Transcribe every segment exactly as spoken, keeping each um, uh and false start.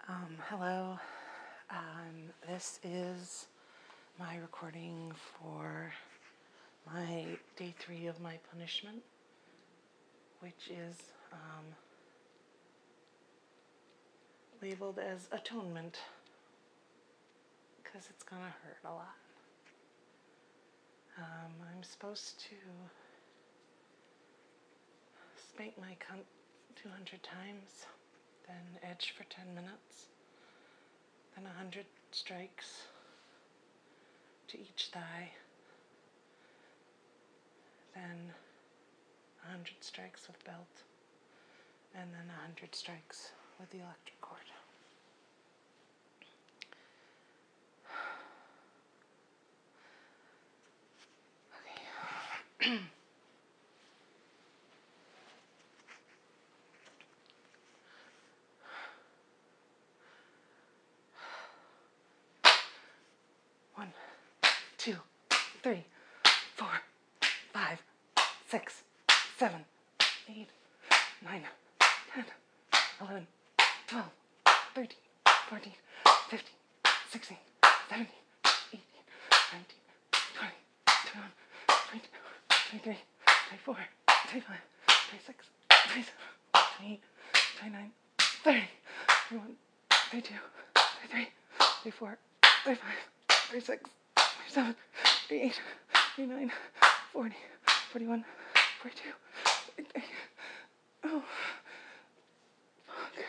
Um, hello, um, this is my recording for my day three of my punishment, which is um, labeled as atonement, because it's going to hurt a lot. Um, I'm supposed to spank my cunt two hundred times, then edge for ten minutes, then one hundred strikes to each thigh, then one hundred strikes with belt, and then one hundred strikes with the electric cord. Okay. One, two, three, four, five, six, seven, eight, nine, ten, eleven, twelve, thirteen, fourteen, fifteen, sixteen, seventeen, eighteen, nineteen, twenty, twenty-one, twenty-two, twenty-three, twenty-four, twenty-five, twenty-six, twenty-seven, twenty-eight, twenty-nine, thirty, thirty-one, thirty-two, thirty-three, thirty-four, thirty-five, thirty-six, thirty-seven, thirty-eight, thirty-nine, forty, forty-one, forty-two, forty-three. Oh, fuck.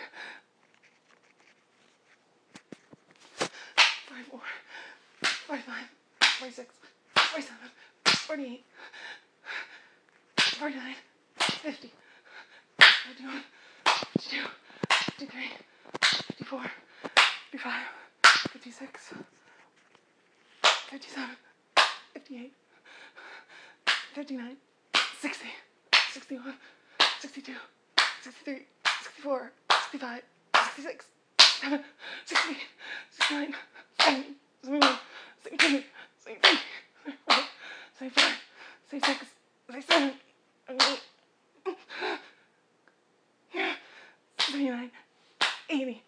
forty-four, forty-five, forty-six, forty-seven, forty-eight, forty-nine, fifty, fifty-one, fifty-two, fifty-three, fifty-four, fifty-five, fifty-six, fifty-seven, fifty-eight, fifty-nine, sixty, sixty-one, sixty-two, sixty-three, sixty-four, sixty-five, sixty-six, sixty-seven, sixty-eight, sixty-nine, seventy, seventy-one, seventy-two, seventy-three, seventy-four, seventy-five, seventy-six, seventy-seven, seventy-eight, seventy-nine, eighty,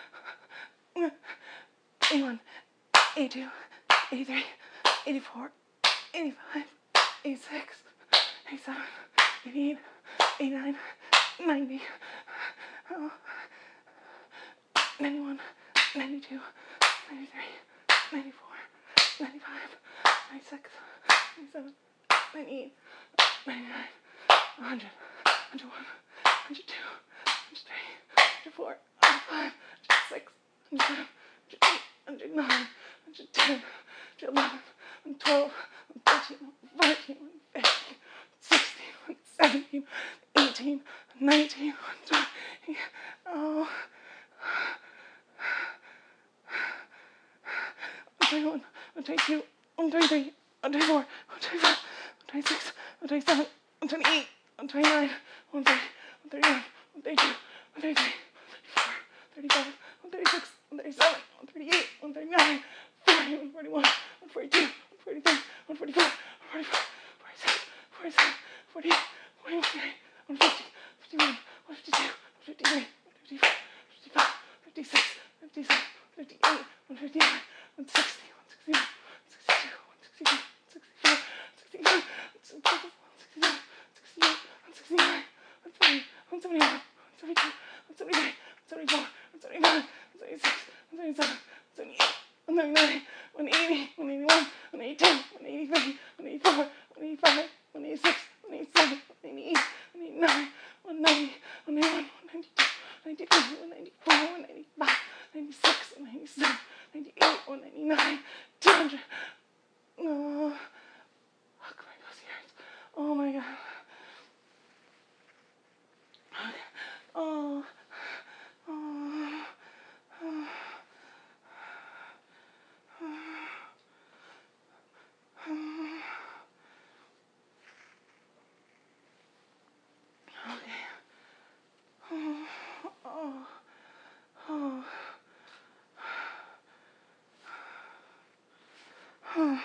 eighty-one, eighty-two, eighty-three, eighty-four, eighty-five, eighty-six, eighty-seven, eighty-eight, eighty-nine, ninety, oh, ninety-one, ninety-two, ninety-three, ninety-four, ninety-five, ninety-six, ninety-seven, ninety-eight, ninety-nine, one hundred, one hundred one, one hundred two, one hundred three, one hundred four, one hundred five, one hundred six, one hundred seven, one hundred eight, one hundred nine, one hundred ten, one hundred eleven, one hundred twelve, one hundred thirteen, one hundred fourteen, one hundred fifteen, one hundred sixteen, one hundred seventeen, one hundred eighteen, one hundred nineteen, one hundred twenty, oh, one hundred twenty-one, one hundred twenty-two, one hundred twenty-three, one hundred twenty-four, one hundred twenty-five, one hundred twenty-six, one hundred twenty-seven, one hundred twenty-eight, one hundred twenty-nine, one hundred thirty, one hundred thirty-one, one hundred thirty-two, one hundred thirty-three, one hundred thirty-four, one hundred thirty-five, one hundred thirty-six, one hundred thirty-seven, one hundred thirty-eight, one hundred thirty-nine, forty, one hundred forty-one, one hundred forty-two, one hundred forty-three, one hundred forty-four, one hundred forty-five, forty-six, forty-seven, forty-eight, forty-nine, one hundred fifty, fifty-one, one hundred fifty-two, one hundred fifty-three, one hundred fifty-four, fifty-five, fifty-six, fifty-seven, fifty-eight, one hundred fifty-nine, one hundred sixty, one hundred sixty-one, one hundred sixty-two, one hundred sixty-three, one hundred sixty-four, one hundred sixty-five, one hundred sixty-six, one hundred sixty-seven, one hundred sixty-eight, one hundred sixty-nine, one hundred seventy, one hundred seventy-one, one hundred seventy-two, one hundred seventy-three, one hundred seventy-four, one hundred seventy-nine, one hundred seventy-six, one hundred seventy-seven, one hundred seventy-eight, one hundred seventy-nine, one hundred eighty, one hundred eighty-one, one hundred eighty-two, one hundred eighty-three, one hundred eighty-four, one hundred eighty-five, one hundred eighty-six, one hundred eighty-seven, one hundred eighty-eight, one hundred eighty-nine, one hundred ninety, one hundred ninety-one, one hundred ninety-two, one hundred ninety-three, one hundred ninety-four, one hundred ninety-five, one hundred ninety-six, one hundred ninety-seven, one hundred ninety-eight, one hundred ninety-nine, two hundred. Oh, fuck, my pussy hurts. Oh my god. Oh, oh, oh, okay. Oh, oh, oh, oh.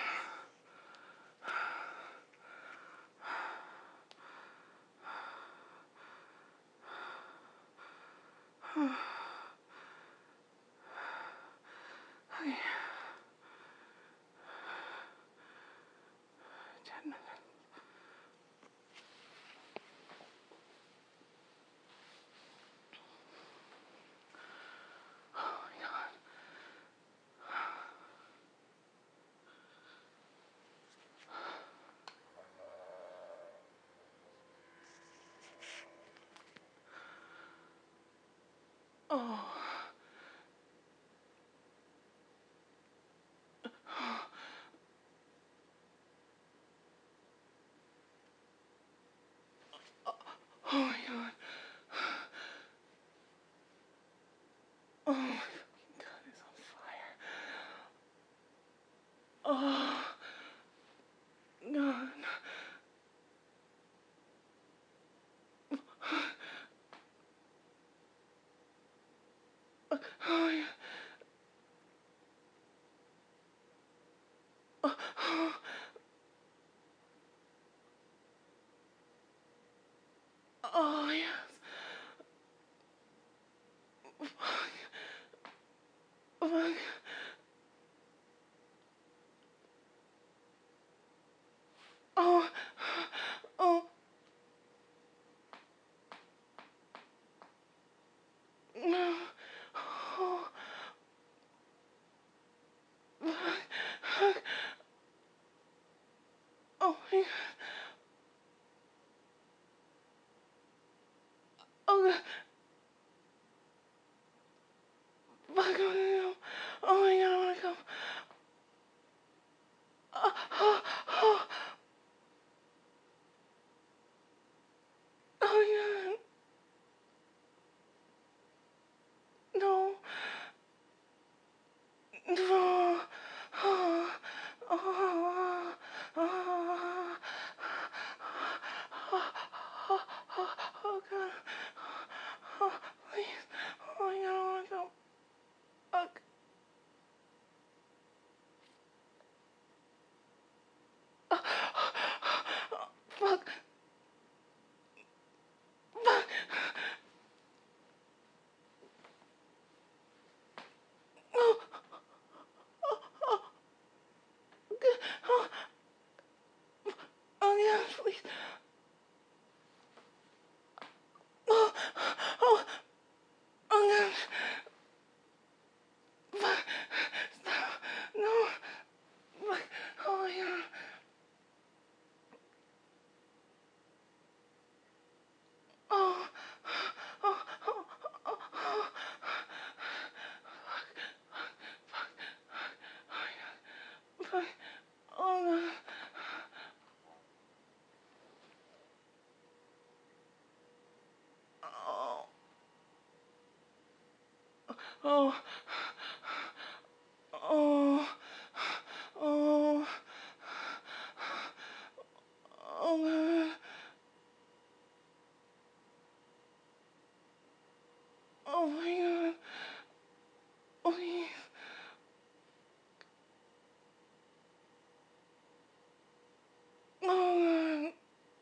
Oh. Oh my god. Oh my fucking god, it's on fire. Oh god. Oh my god. Oh, oh, oh yes. Fuck. Fuck. Oh. Oh. No. Oh. Fuck. Oh my god. Oh god. Fuck. Oh no. Oh my god, I wanna come. Oh. Oh. Oh. Oh my god. No. No. Oh. Oh. Oh. Oh. Oh. Oh god. Oh, please. Oh my god, I wanna go. Fuck. Oh, fuck. Fuck. Oh. Oh. Oh. Good. Oh. Oh yeah, please. Oh. Oh. Oh god. Fuck. Stop. No. Fuck. Oh my god. Oh. Oh. Oh. Oh. Oh. Fuck. Oh god. Oh. Oh. Oh. Oh. Oh god. Oh my god. Please. Oh god.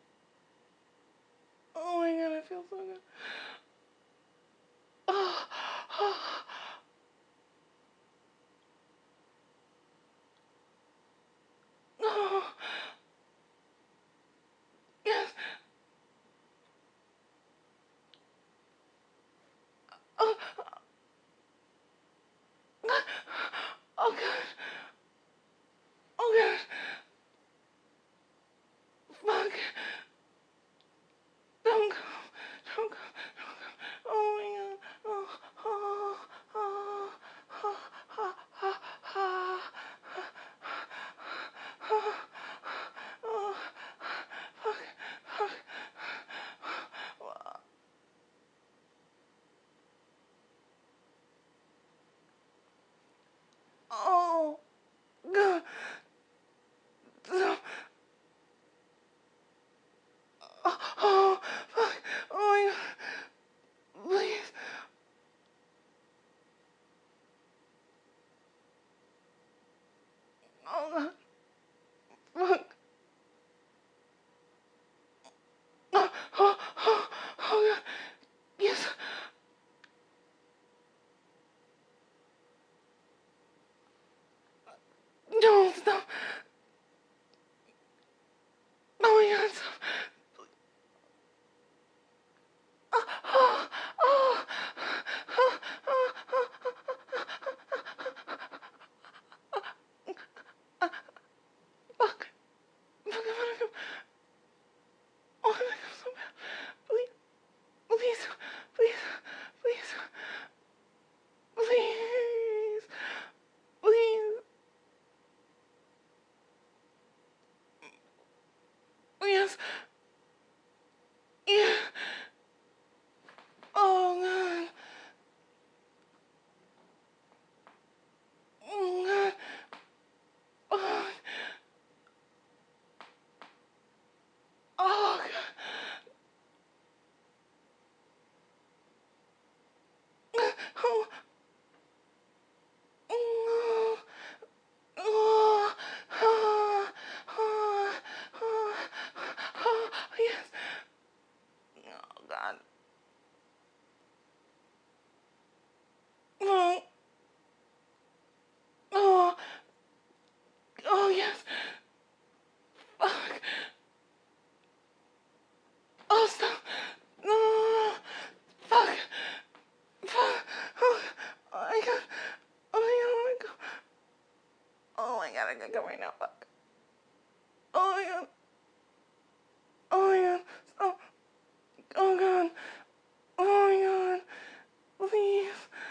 Oh my god, I feel so good. Oh. Oh. gotta go right now. Fuck. Oh my god. Oh my god. Stop. Oh god. Oh my god. Please.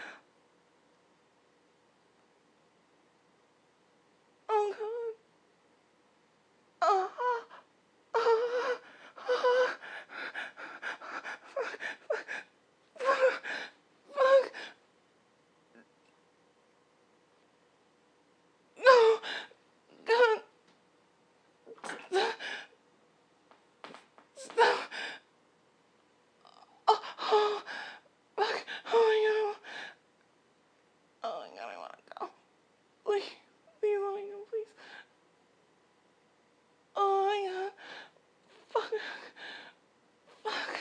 Oh god. Oh. Oh. Oh. Fuck. Fuck. Fuck. No. God. Stop. Oh. Oh. Fuck. Oh my god. Oh my god, I wanna go. Please. Please let me go, please. Oh my god. Fuck. Fuck.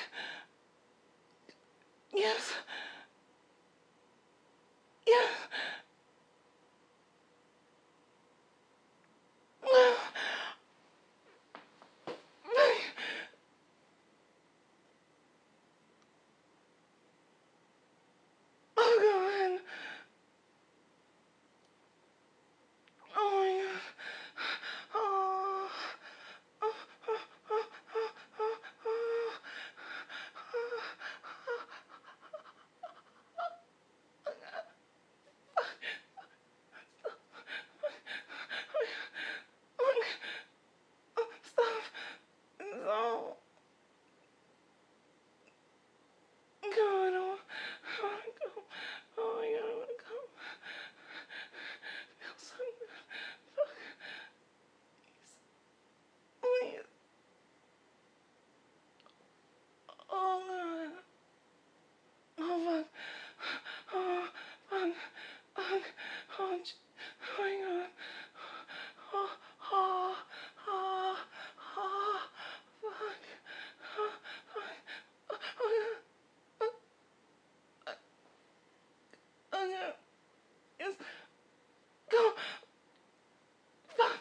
Yes. Yes. Oh god. Oh my god. Oh. Oh. Oh. Oh. Oh. Oh. Stop. No. God, I don't wanna go. Oh my god, I wanna go. It feels so good. Fuck. Please. Please. Oh god. Oh fuck. Oh fuck. Fuck. Oh, j- oh my god. Oh. Oh. Oh. Oh. Fuck. Oh. Fuck. Oh god. Oh god. Yes. Go. Fuck.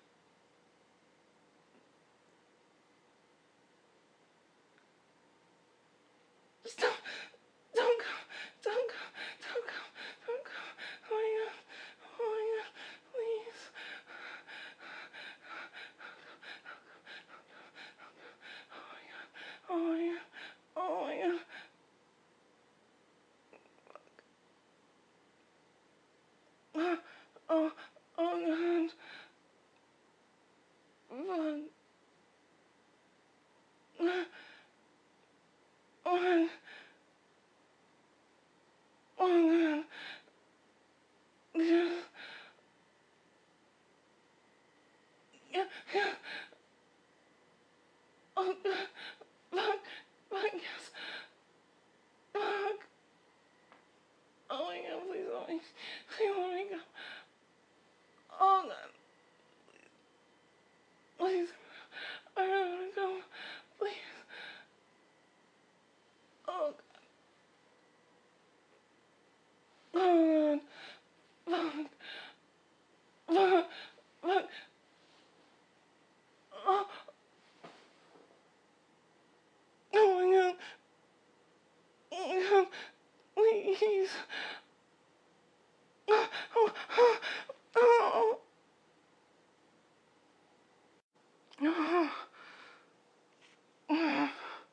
Stop. Don't go. Don't go. Don't go. Don't go. Oh my god. Oh my god. Please. Oh my god. Oh my god. Oh, oh, oh god. Fuck. Oh god. Oh god. Yeah. Yeah. Yeah. Oh god. Fuck. Fuck. Yes. Fuck. Oh my god. Please let me. Please let me go. Oh god. Please. I don't want to go. Please. Oh god. Oh god. Fuck. Fuck. Fuck. Oh. Oh my god. Oh my god. Please. Oh. Oh. Oh. Oh. Oh.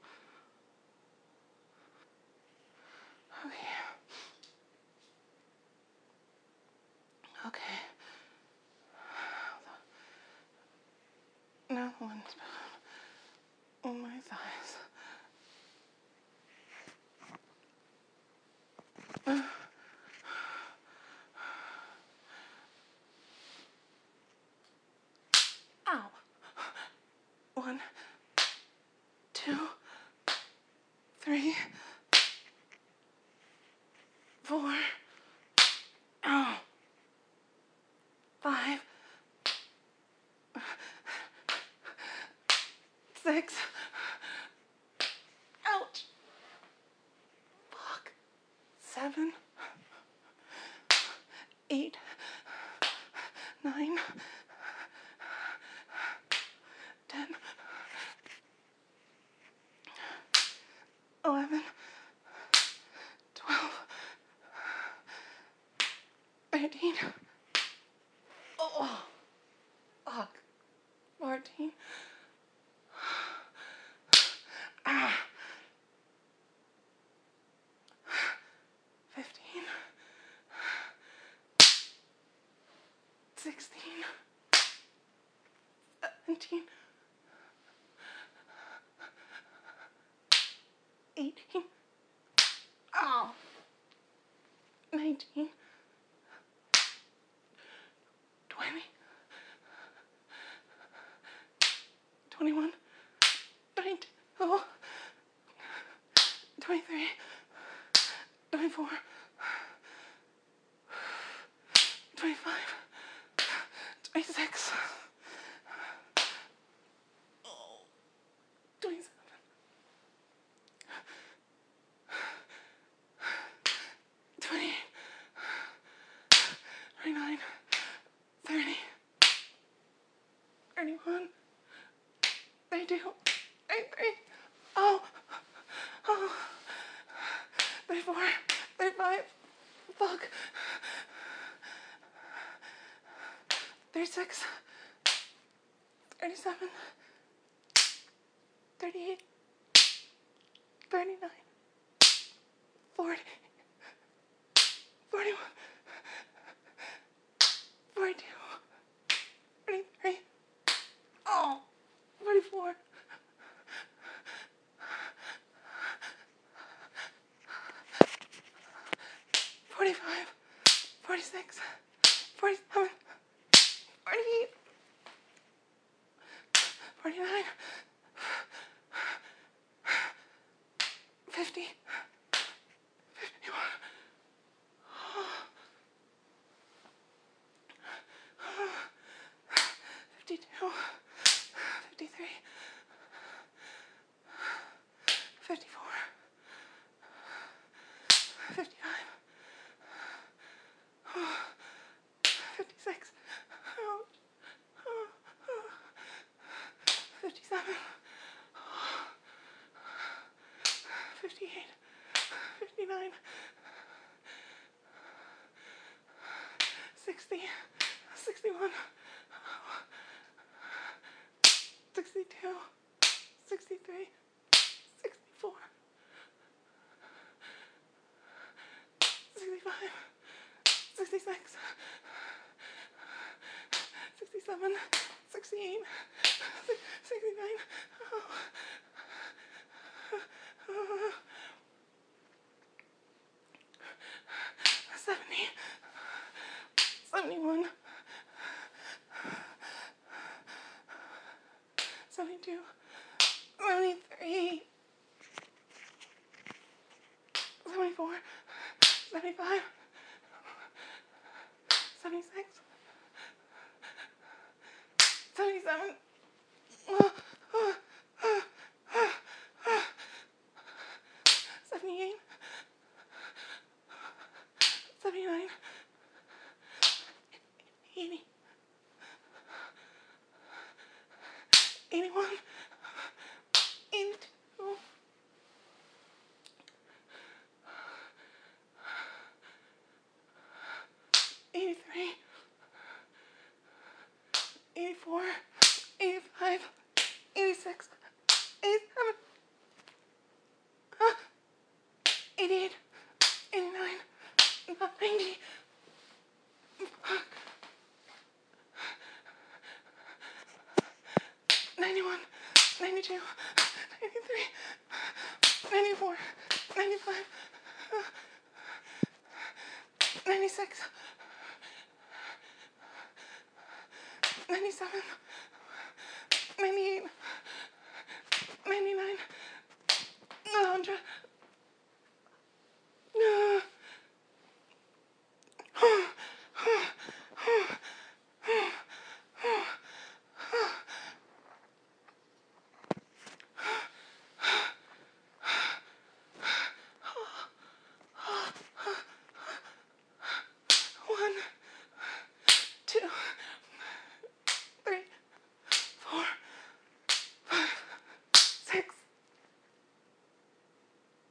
Okay. Okay. Now the one's on my thighs. Ow. One, two, three, four, ow, five, six, ouch, fuck, seven, eight, nine, ten, eleven, twelve, thirteen. Oh. Fuck. Fourteen. Ah. Fifteen. Sixteen. Seventeen. Eighteen. Oh. Nineteen. Twenty. Twenty-one. Twenty-two. Twenty-three. Twenty-four. Twenty-five. Twenty-six. Twenty-seven. Twenty-eight. Twenty-nine. Thirty. Thirty-one. Thirty-two. Thirty-three. Oh. Oh. Thirty-four. Thirty-five. Fuck. Thirty-six. Thirty-seven. Thirty-eight. Thirty-nine. Forty. Forty-one. Forty-two. Forty-three. Oh. Forty-four. Forty-five. Forty-six. Forty-seven. Forty-eight. Forty-nine. Fifty. Fifty-one. Fifty-two. Fifty-three. Fifty-four. Fifty-five. Fifty-six. Fifty-seven. Fifty-eight. Fifty-nine. Sixty. Sixty-one. Sixty-two. Sixty-three. Sixty-four. Sixty-five. Sixty-six. Sixty-seven. Sixty-eight. Sixty-nine. Oh. Oh. Seventy. Seventy-one. Seventy-two. Seventy-three. Seventy-four. Seventy-five. Seventy-six. Seventy-seven. Seventy-eight. Seventy-nine. Eighty. Eighty-one. Eighty-two. Eighty-three. Eighty-four. Eighty-five. Eighty-six. Eighty-seven. Eighty-eight. Eighty-nine. Ninety. Ninety-one. Ninety-two. Ninety-three. Ninety-four. Ninety-five. Ninety-six. Ninety-seven. Ninety-eight. Ninety-nine. A hundred. One, two, three, four, five, six,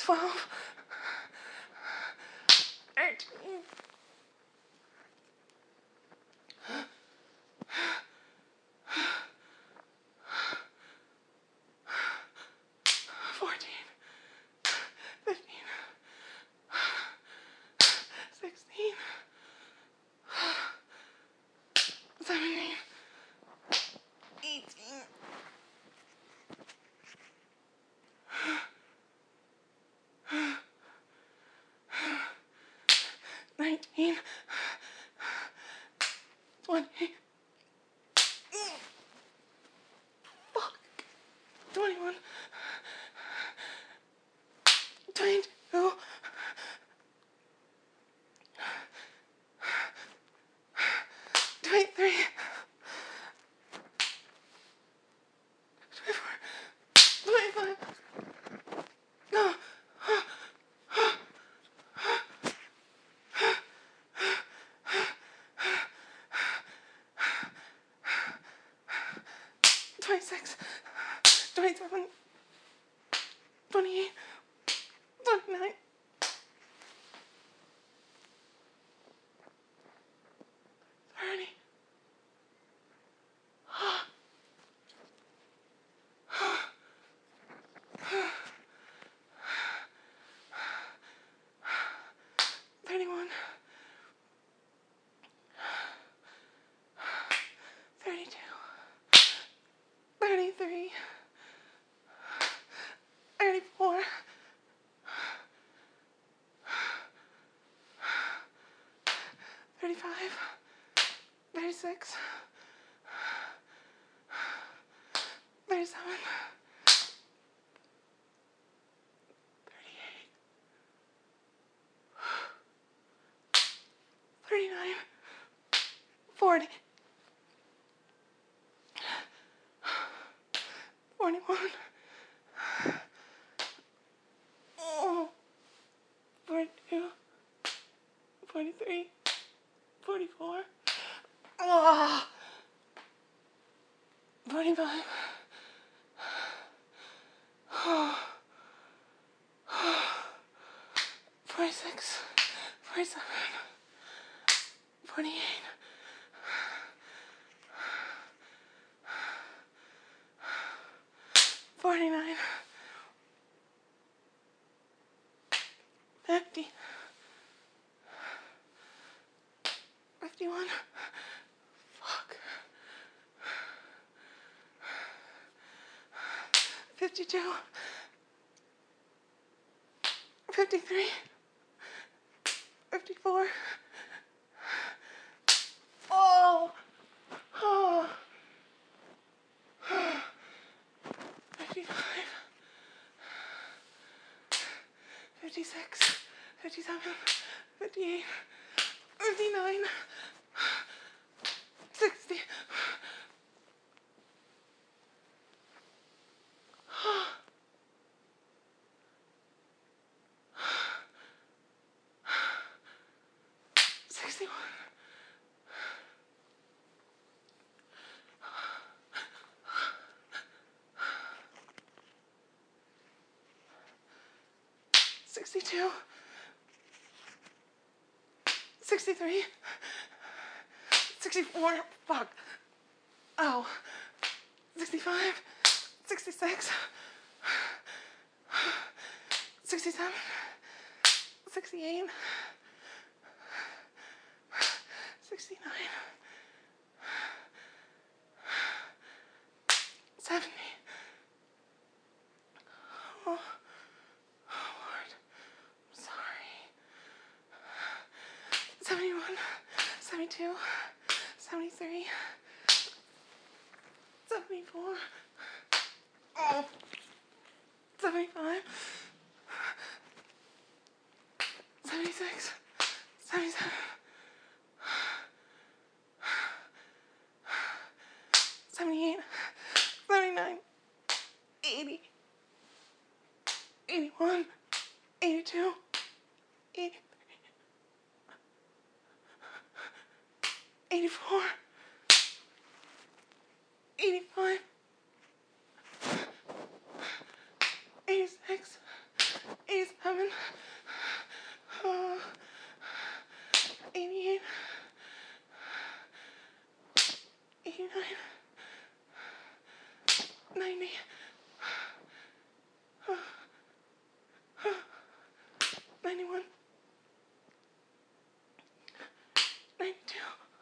twelve, thirteen, fourteen, fifteen, sixteen, seventeen, eighteen, nineteen, twenty, fuck, twenty-one, twenty-two, twenty-three, twenty-four, twenty-five, no, twenty-six, twenty-seven, twenty-eight, twenty-nine, thirty, thirty-one, thirty-two, thirty-three, thirty-four, thirty-five, thirty-six, thirty-seven, thirty-eight, thirty-nine, forty, forty-one, oh, forty-two, forty-three, forty-four, oh, forty-five, oh, forty-six, forty-seven, forty-eight, forty-nine, fifty, fifty-one, fuck, fifty-two, fifty-three, fifty-four, oh, oh, fifty-five, fifty-six, fifty-seven, fifty-eight, fifty-nine, sixty, sixty-one, sixty-two, sixty-three, sixty-four, fuck, oh, sixty-five, sixty-six, sixty-seven, sixty-eight, sixty-nine, seventy, oh, oh Lord, I'm sorry, seventy-one, seventy-two, seventy-three, seventy-four, oh, seventy-five, seventy-six, seventy-seven, seventy-eight, seventy-nine, eighty, eighty-one, eighty-two, eighty-three, eighty-four, eighty-five, eighty-six, eighty-seven, ninety-one, ninety-two,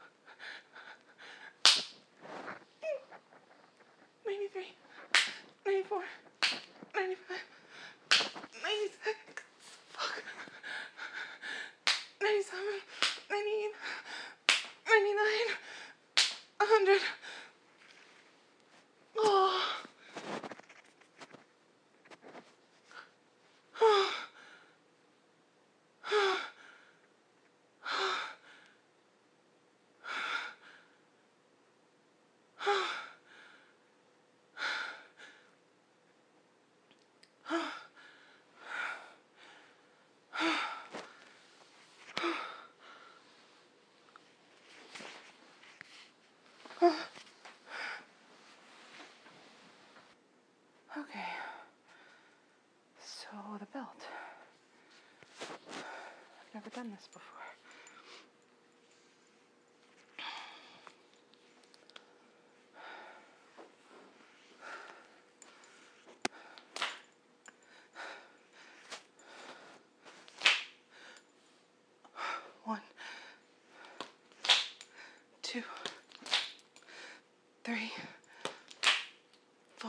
ninety-three, ninety-four, ninety-five, ninety-six, fuck, ninety-seven, ninety-eight, ninety-nine, one hundred. Oh. Okay, so the belt. I've never done this before. One, two, three, four,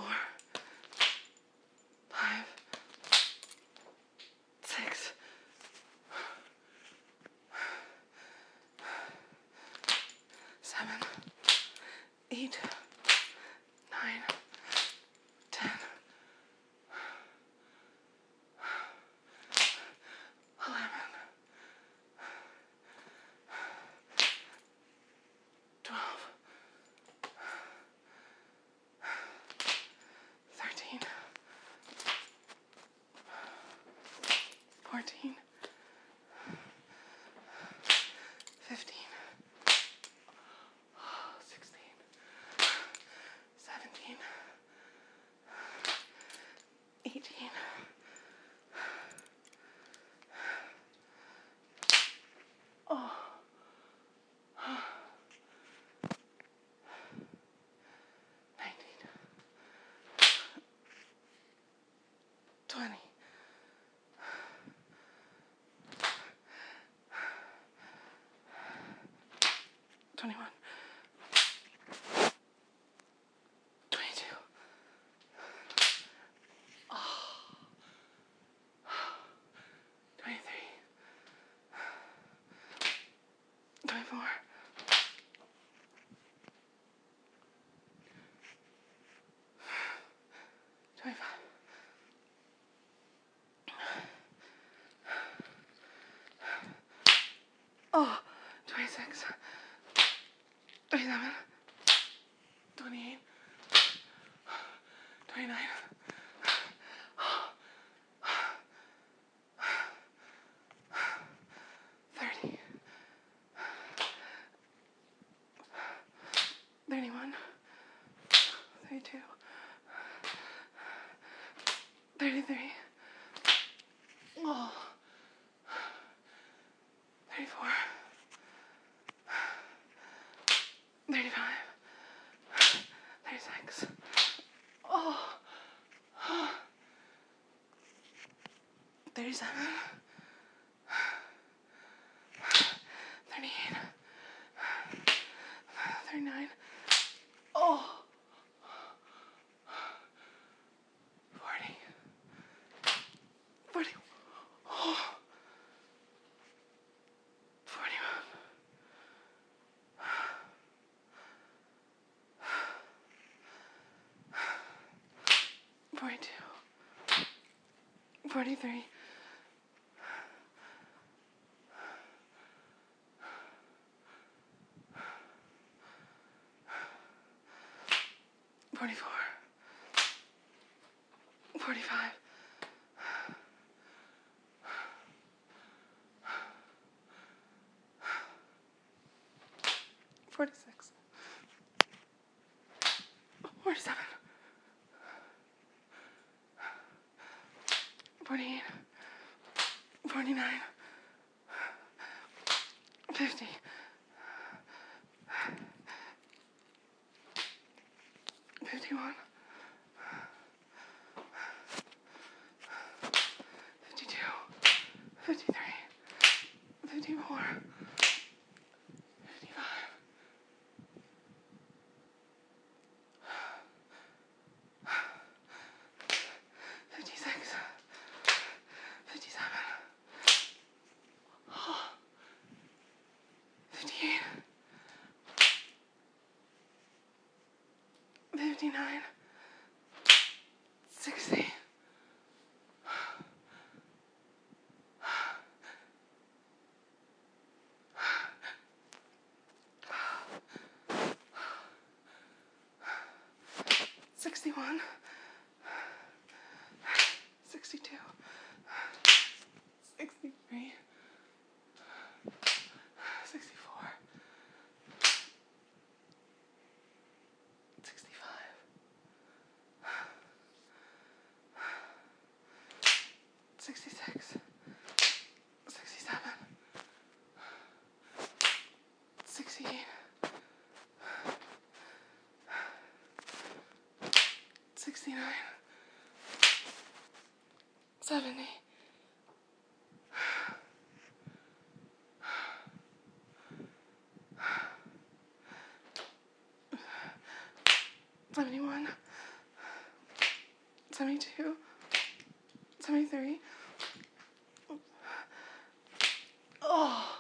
five, six, seven, eight, nine, ten, eleven, twelve, thirteen, fourteen, fifteen, sixteen, seventeen, eighteen, oh, nineteen, twenty, twenty-one, twenty-two, twenty-three, twenty-four, twenty-five, oh, twenty-six, twenty-seven, twenty-eight, twenty-nine, thirty, thirty-one, thirty-two, thirty-three, oh, thirty-four, thirty-five, thirty-six, oh, thirty-seven, thirty-eight, thirty-nine, oh, forty, forty, oh, forty-one, forty-two, forty-three, forty-four, forty-five, forty-six, forty-seven, forty-eight, forty-nine, fifty, fifty-one, fifty-two, fifty-three, fifty-four, fifty-five, fifty-six, fifty-seven, fifty-eight, fifty-nine, sixty, sixty-one, sixty-two, sixty-three, sixty-four, sixty-five, sixty-six, sixty-seven, sixty-eight, sixty-nine, seventy, seventy-one, seventy-two, seventy-three, oh,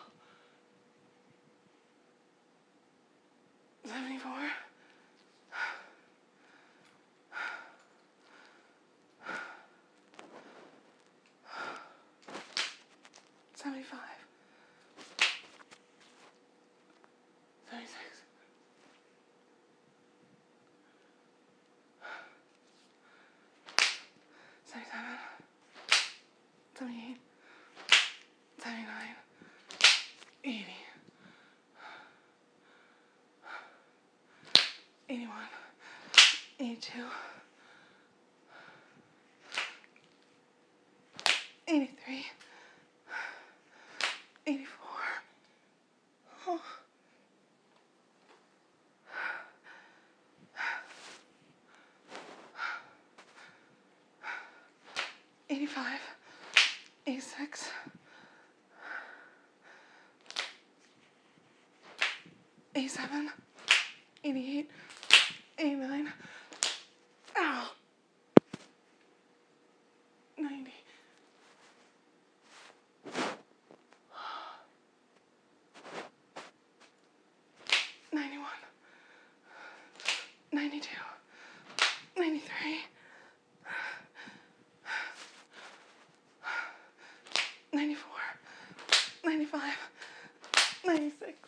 seventy-four, seventy-five, seventy-six, seventy-seven, seventy-eight, seventy-nine, eighty, eighty-one, eighty-two, eighty-three, eighty-four, oh, eighty-five, eighty-six, eighty-seven, eighty-eight, eighty-nine, ow, ninety, ninety-one, ninety-two, ninety-three, ninety-four, ninety-five, ninety-six,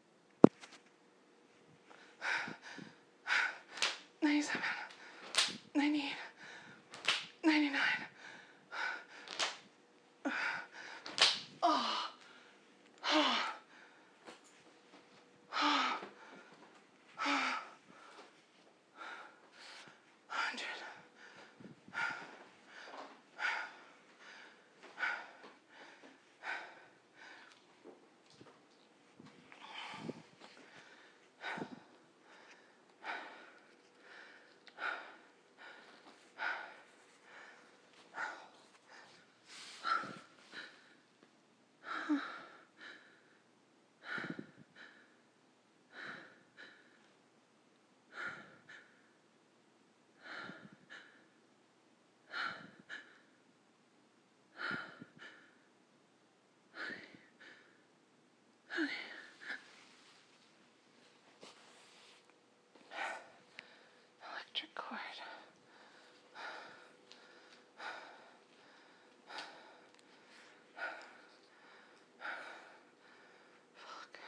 ninety-seven, ninety-eight, ninety-nine, oh, oh, oh, hundred, electric cord. Fuck.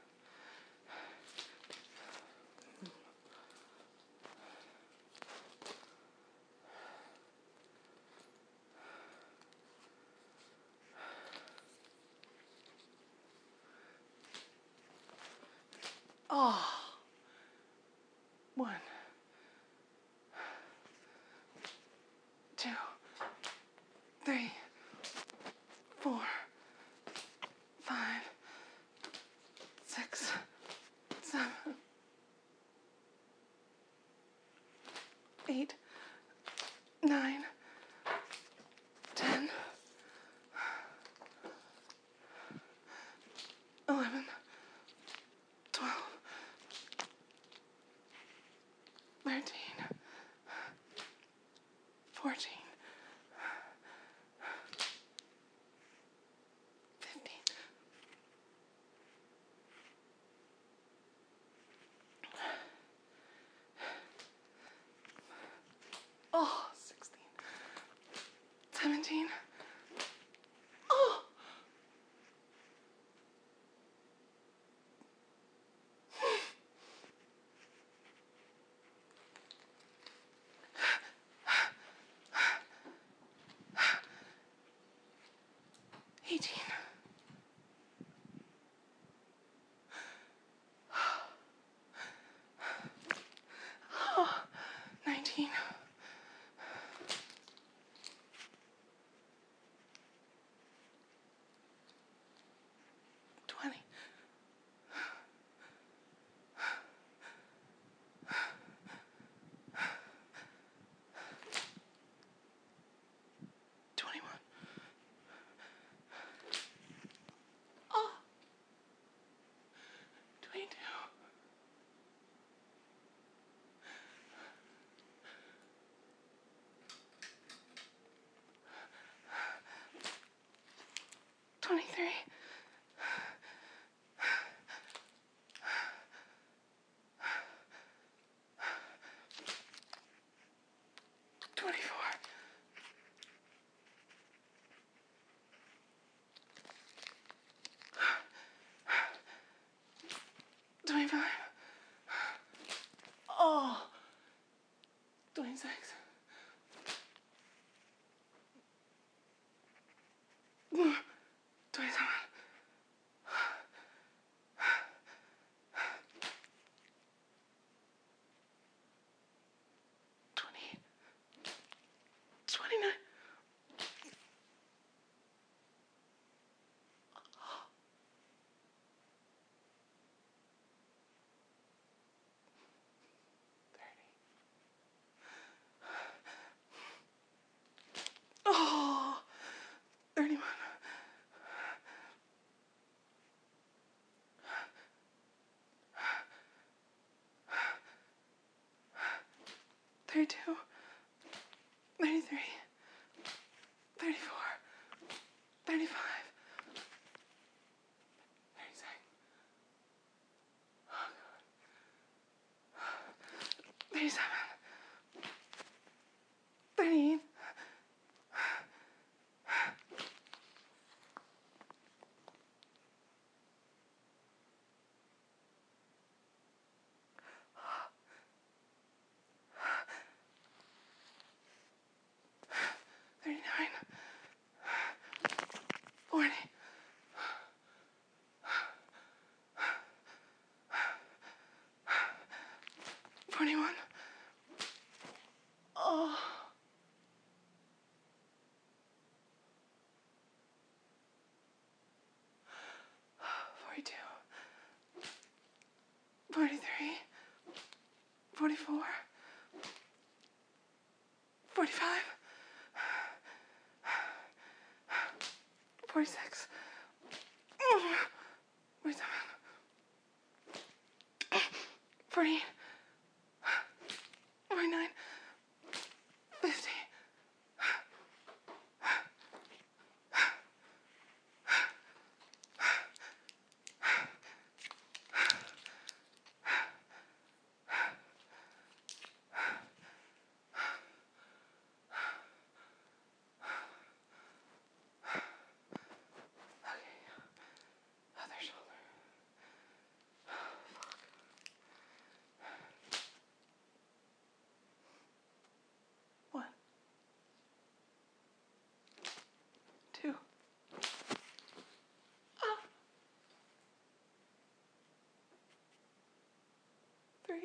Oh, one, two, three, four, five, six, seven, eight, nine, ten, twenty-three, twenty-four, twenty-five, oh, twenty-six, twenty-seven, twenty, twenty-nine, thirty, oh, thirty-one, thirty-two, thirty-three, thirty-four, thirty-five, thirty-six, oh God, thirty-seven, thirty-eight, thirty-nine, forty, forty-one, oh, forty-two, forty-three, forty-four, forty-five, forty-six, forty-seven, forty-eight, forty-nine, fifty, other shoulder. One, two, ah, three,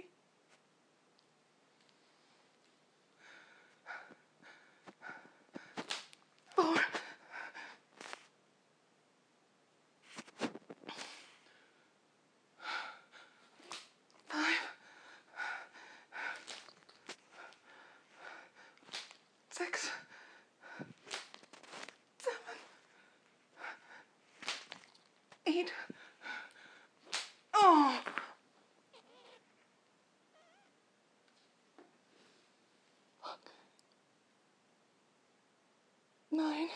four, five, six, seven, eight, oh, nine,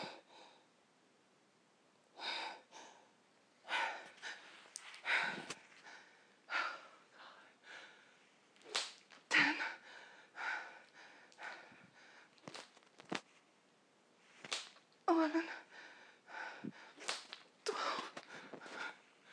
ten, eleven, twelve,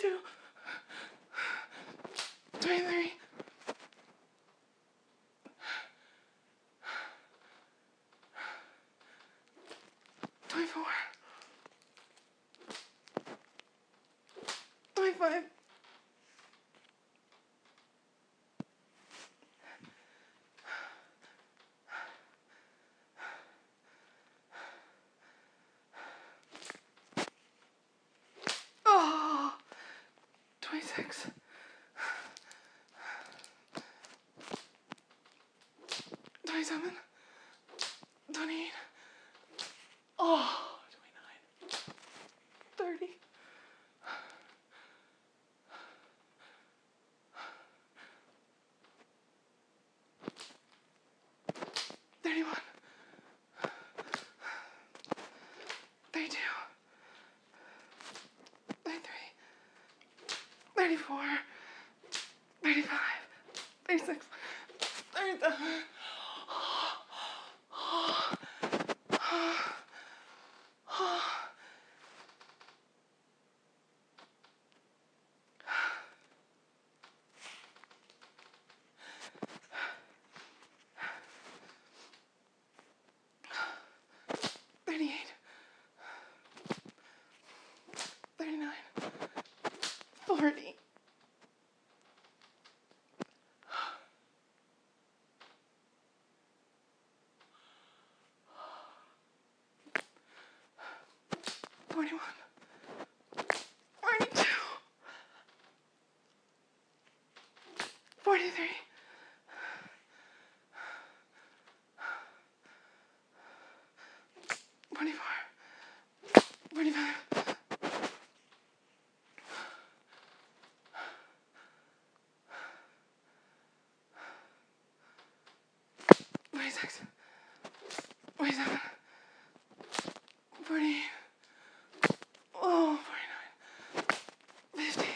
twenty-two, twenty-three, twenty-four, twenty-five, oh, twenty-six, twenty-seven, twenty-eight, oh, twenty-nine, thirty, thirty-one, thirty-two, thirty-three, thirty-four, thirty-five, thirty-six, thirty-seven. thirty-eight, thirty-nine, forty, forty-one, forty-two, forty-three, forty-four, forty-five, forty-six, forty-seven, forty-eight, oh, forty-nine, fifty,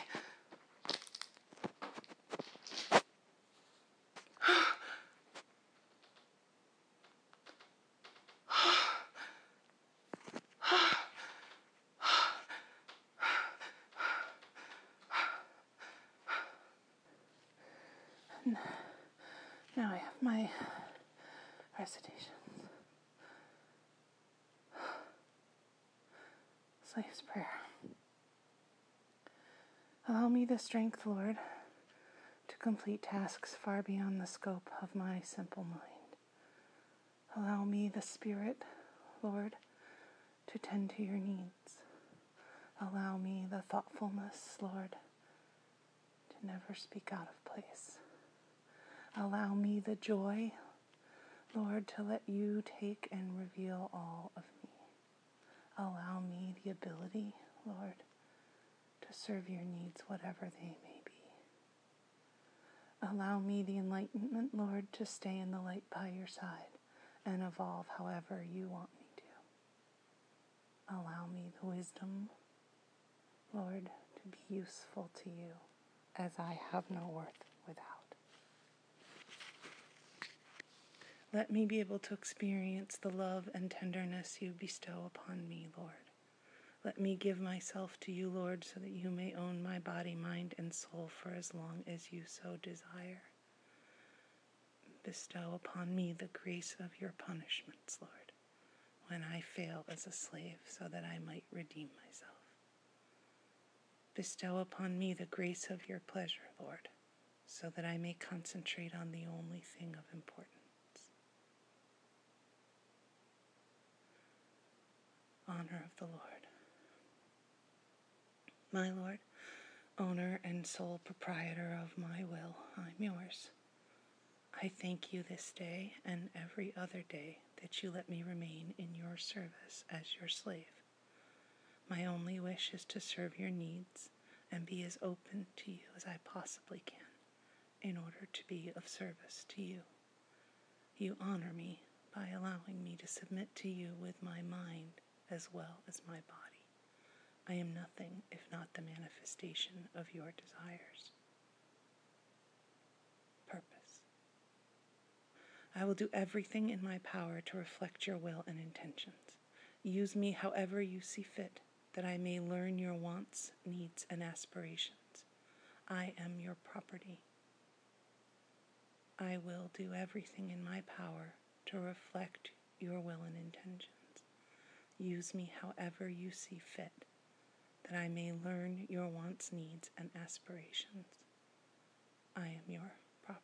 now I have my recitations. Slave's Prayer. Allow me the strength, Lord, to complete tasks far beyond the scope of my simple mind. Allow me the Spirit, Lord, to tend to your needs. Allow me the thoughtfulness, Lord, to never speak out of place. Allow me the joy, Lord, to let you take and reveal all of me. Allow me the ability, Lord, to serve your needs, whatever they may be. Allow me the enlightenment, Lord, to stay in the light by your side and evolve however you want me to. Allow me the wisdom, Lord, to be useful to you, as I have no worth without. Let me be able to experience the love and tenderness you bestow upon me, Lord. Let me give myself to you, Lord, so that you may own my body, mind, and soul for as long as you so desire. Bestow upon me the grace of your punishments, Lord, when I fail as a slave, so that I might redeem myself. Bestow upon me the grace of your pleasure, Lord, so that I may concentrate on the only thing of importance. Honor of the Lord. My Lord, owner and sole proprietor of my will, I'm yours. I thank you this day and every other day that you let me remain in your service as your slave. My only wish is to serve your needs and be as open to you as I possibly can in order to be of service to you. You honor me by allowing me to submit to you with my mind as well as my body. I am nothing if not the manifestation of your desires. Purpose. I will do everything in my power to reflect your will and intentions. Use me however you see fit. that I may learn your wants, needs, and aspirations. I am your property. I will do everything in my power to reflect your will and intentions. Use me however you see fit, that I may learn your wants, needs, and aspirations. I am your property.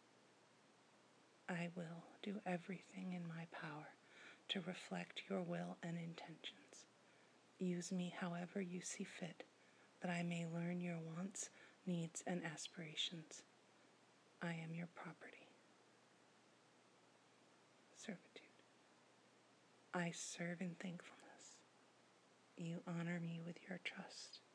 I will do everything in my power to reflect your will and intentions. Use me however you see fit, that I may learn your wants, needs, and aspirations. I am your property. Servitude. I serve in thankfulness. You honor me with your trust.